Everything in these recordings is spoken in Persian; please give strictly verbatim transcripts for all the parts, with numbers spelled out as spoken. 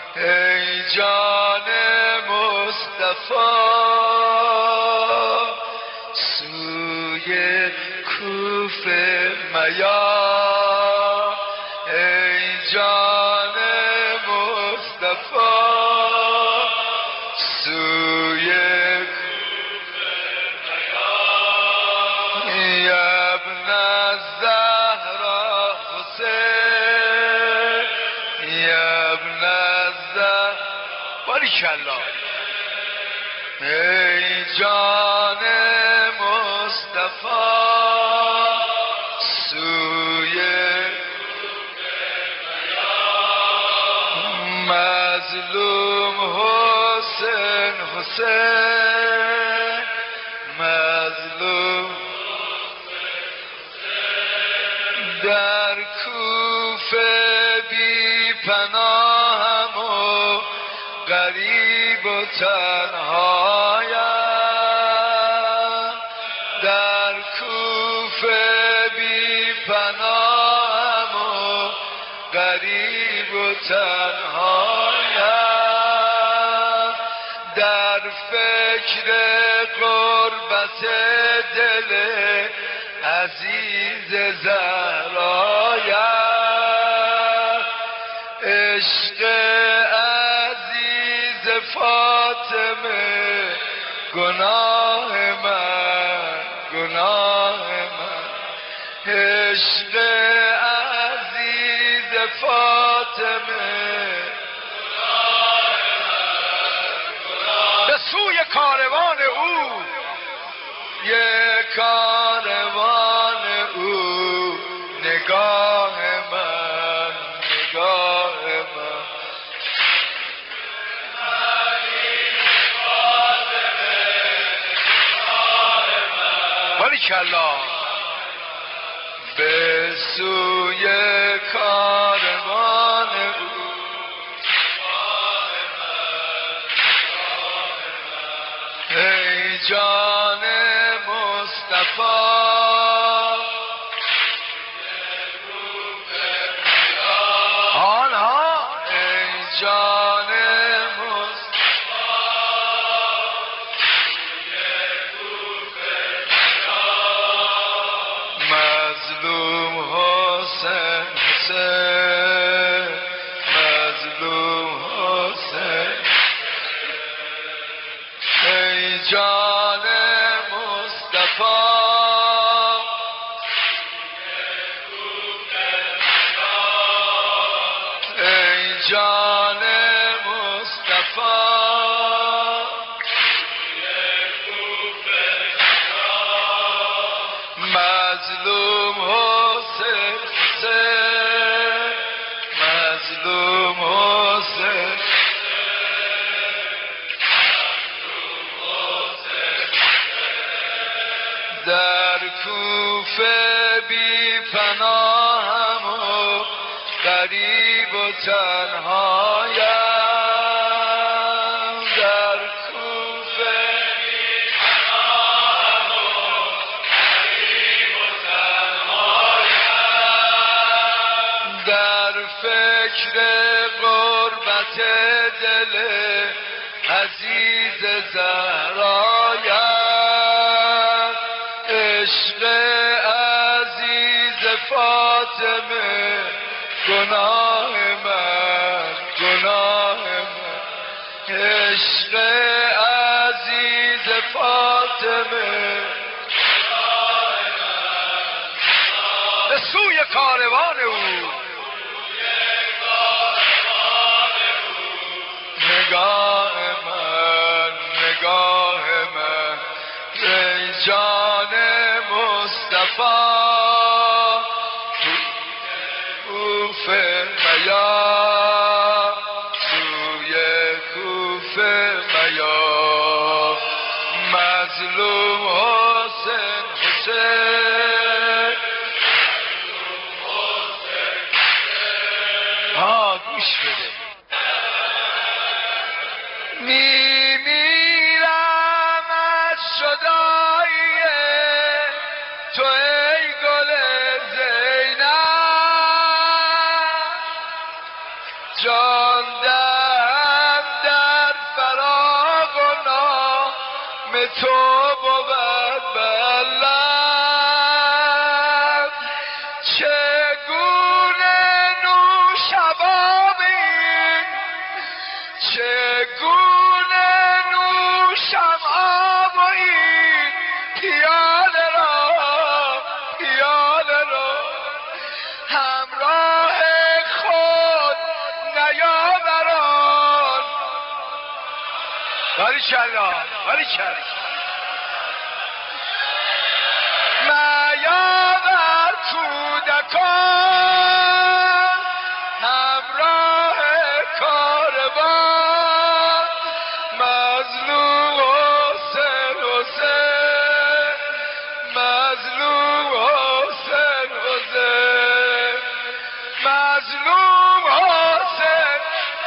ای جان مصطفی سوی کوفه میا، ای جان مصطفی سوی کوفه میا، یا ابن الزهرا حسین، یا ابن الزهرا باریکالله، ای جان مصطفی سوی مظلوم حسین، حسین مظلوم در کوفه بی پناهم و غریب و تنهایم، در کوفه بی پناهم و غریب و تنهایم، در فکر غربت دل عزیز زهرایم، عشق عزیز فاطمه گناه من، گناه من، عشق عزیز فاطمه به سوی کاروان او، یه کاروان او، نگاه من، نگاه من، باریکالله، به سوی کاروان او، ای جان مصطفی آنها، ای جان مصطفی مظلوم حسین، حسین مظلوم حسین، ای جان مصطفی ای جان مصطفی مظلوم حسین، حسین مظلوم حسین، در کوفه بی پناهم و غریب و تنهایم، در کوفه بی پناهم و غریب و تنهایم، در فکر غربت دل عزیز زهرایم، عشق عزیز فاطمه گناه من، گناه من، عشق عزیز فاطمه به سوی کاروان او، نگاه من، نگاه من، ای جان مصطفی کوفه میا، سوی کوفه میا، مظلوم حسین، حسین ها گوش بده، میمیرم از شدایی تو ای گل زینب، تو بود بلد چگونه نوشبابین چگونه نوشم آب و این پیاله را پیاله را همراه خود نیاوران باریکلا باریکلا میاور کودکان همراه کاروان مظلوم حسین حسین مظلوم حسین حسین مظلوم حسین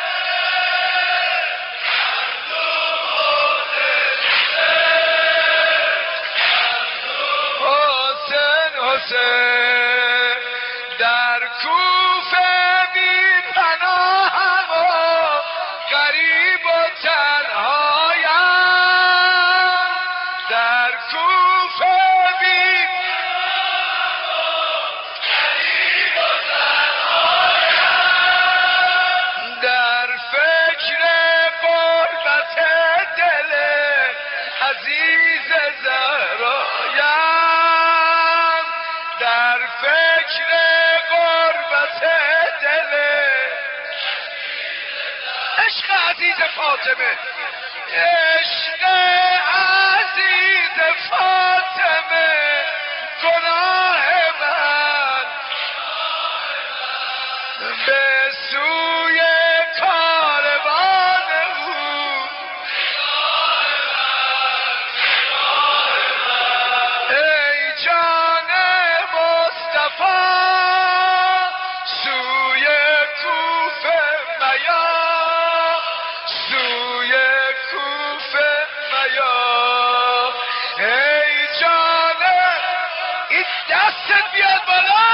حسین حسین در کوفه بی پناهم و غریب و تنهایم در کوفه بی غریب و تنهایم در فکر غربت دل عزیز زهرایم در فکر غربت دل عشق عزیز فاطمه عشق عزیز فاطمه گناه من به سوی کاروان او ای جان مصطفی سوی کوفه میا سوی کوفه میا ای جان این دستت بیاد بالا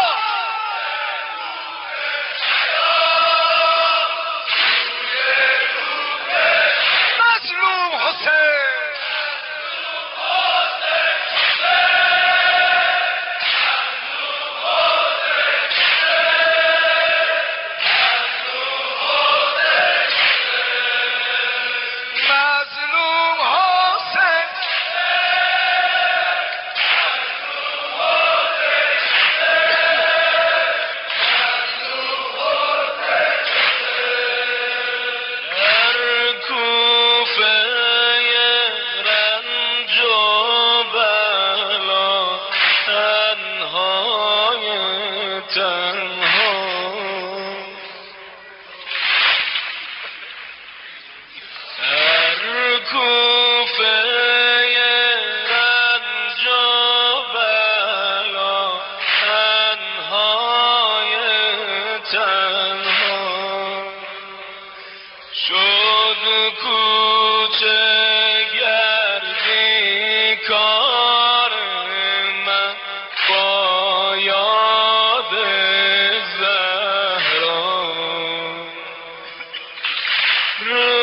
مظلوم حسین مظلوم حسین در کوفه رنج و بلا تنهای تنها در کوفه رنج و بلا تنهای تنها شد کوچه گردی کار من با یاد زهرا